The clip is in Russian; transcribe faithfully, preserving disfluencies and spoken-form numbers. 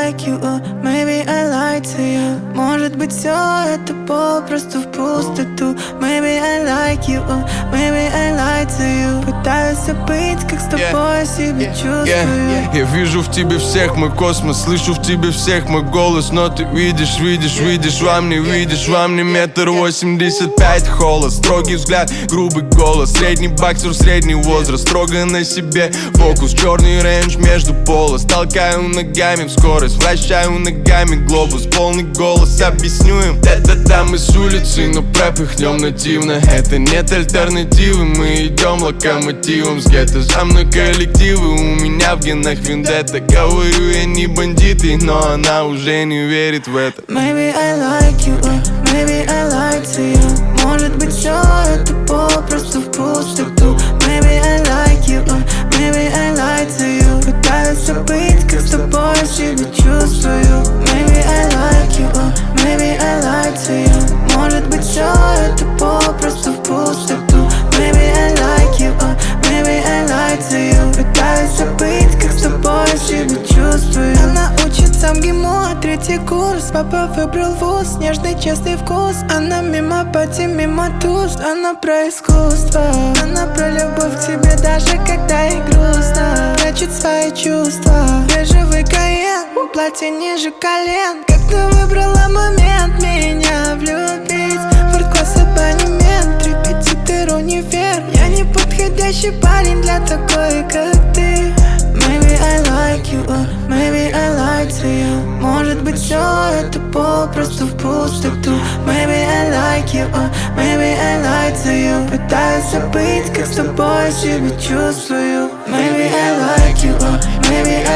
like you, uh, maybe I lied to you. Может быть, все это попросту в пустоту. Maybe I like you, uh, maybe I lied to you. Пытаюсь забыть, как с тобой yeah. себя чувствую. yeah. Я вижу в тебе всех мой космос, слышу в тебе всех мой голос. Но ты видишь, видишь, видишь во мне, видишь во мне метр восемьдесят пять холод. Строгий взгляд, грубый голос, средний боксер, средний возраст. Строго на себе фокус, черный рейндж между полос. Толкаю ногами в скорость, вращаю ногами глобус. Полный голос, объясню им. Да-да-да, мы с улицы, но пропихнем нативно. Это нет альтернативы, мы идем локомотивом с гетто. За мной коллективы, у меня в генах вендетта. Говорю, я не бандит, но она уже не верит в это. Maybe I like you, uh, maybe I lied to you. Может быть, все это попросту в пустоту. Maybe I like you, uh, maybe I lied to you. Пытаюсь забыть, как с тобой себя чувствую. Maybe I like you, uh, maybe I lied to you. Может быть, все это попросту в пустоту. Maybe I like you, uh, maybe I lied to you. Пытаюсь забыть, как с тобой себя чувствую. Она учится в ГИМО, третий курс. Папа выбрал вуз, нежный честный вкус. Она мимо пати, мимо туз. Она про искусство, она про любовь к тебе, даже когда ей грустно. Прячет свои чувства, бежевый Каен, платье ниже колен. Как ты выбрала момент меня влюбить? Форд-класс абонемент, репетитор универ. Я не подходящий парень для такой, как ты. Maybe I like you, uh, maybe I lied to you. Может быть, все это попросту в пустоту. Maybe I like you, uh, maybe I lied to you. Пытаюсь забыть, как с тобой себя чувствую. Maybe I like you, uh, maybe I